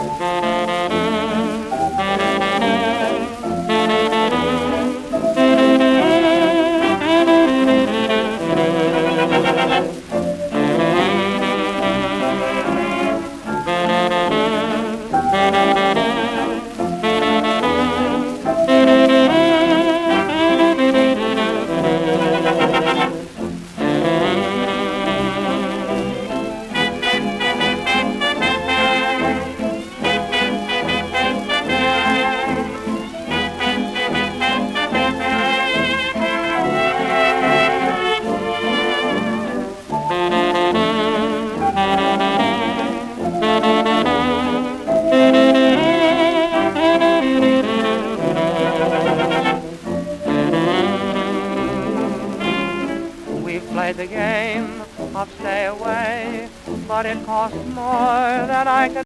We've played the game of stay away, but it costs more than I could